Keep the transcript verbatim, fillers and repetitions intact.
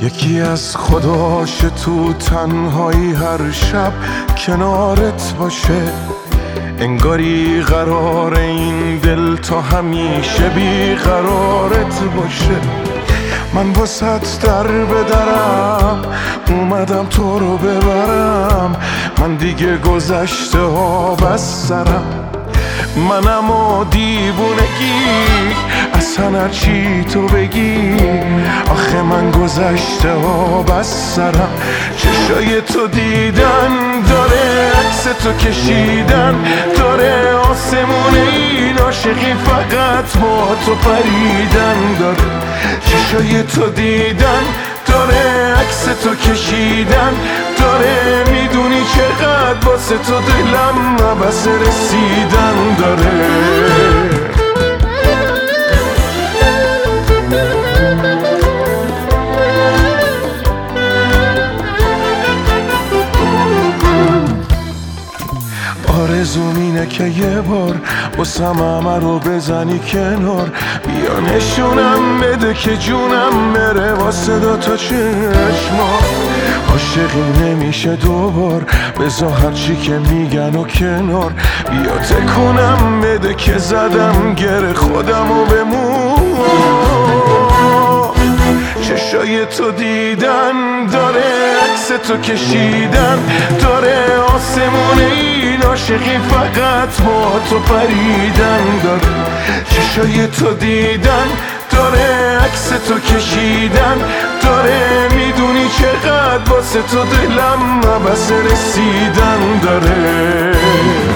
یکی از خداش تو تنهایی هر شب کنارت باشه، انگاری قرار این دل تا همیشه بی قرارت باشه. من واسط در بدرم اومدم تو رو ببرم، من دیگه گذشته ها بس سرم. منم و دیوونگی اصلا هرچی تو بگی، آخه من گذشته ها بس سرم. چشای تو دیدن داره، عکس تو کشیدن داره، آسمون این عاشقی فقط با تو پریدن داره. چشای تو دیدن داره، عکس تو کشیدن داره، میدونی چقدر واسه تو دلم عبس رسیدن داره. آرزوم اینه که یه بار واسم همه رو بزنی کنار، بیا نشونم بده که جونم بره واسه دوتا چشما. عاشقی نمیشه دوبار، بذار هرچی که میگن و کنار، بیا تکونم بده که زدم گره خودم و بمون. چشای تو دیدن داره، عکس تو کشیدن داره، آسمون این عاشقی فقط با تو پریدن داره. چشای تو دیدن داره، عکس تو کشیدن داره، میدونی چقدر واسه تو دلم عبس رسیدن داره.